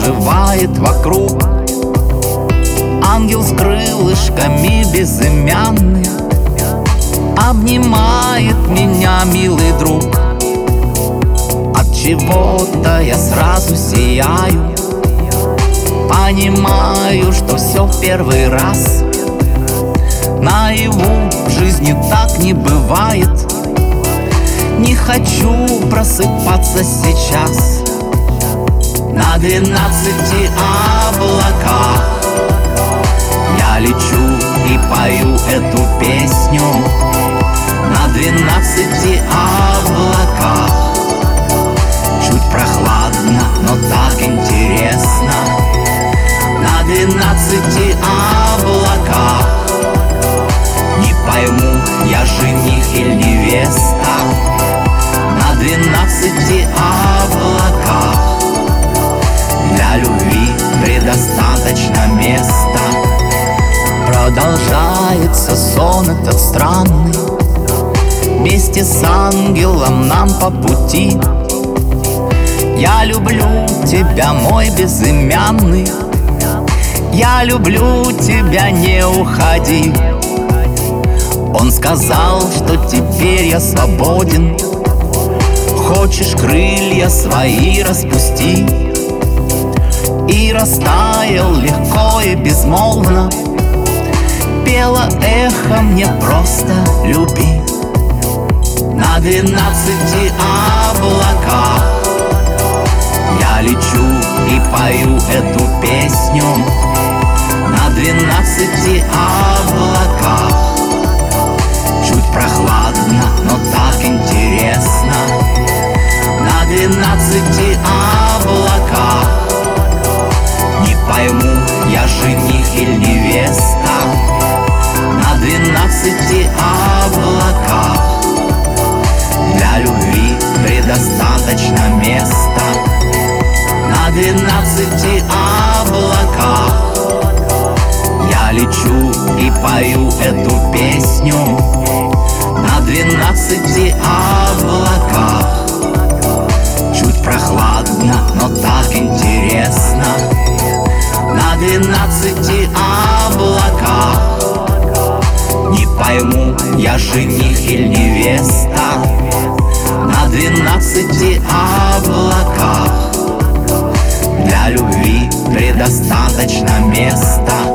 оживает вокруг. Ангел с крылышками безымянный обнимает меня, милый друг. От чего-то я сразу сияю, понимаю, что все в первый раз. Наяву в жизни так не бывает. Не хочу просыпаться сейчас. На 12 облаках я лечу и пою эту песню. На 12 облаках чуть прохладно, но так интересно. На 12 облаках не пойму, я жених или невеста. На 12 облаках для любви предостаточно места. Продолжается сон этот странный, вместе с ангелом нам по пути. Я люблю тебя, мой безымянный, я люблю тебя, не уходи. Он сказал, что теперь я свободен. Хочешь, крылья свои распусти. И растаял легко и безмолвно. Пело эхо мне просто люби. На 12 облаках я лечу и пою эту песню. На 12 облаках чуть прохладно, но так интересно. На 12 облаках не пойму, я жених или невеста. На 12 облаках для любви предостаточно места. На 12 облаках я лечу и пою эту песню. На 12 облаках чуть прохладно, но так интересно. На 12 облаках не пойму, я жених или невеста. На 12 облаках для любви предостаточно места.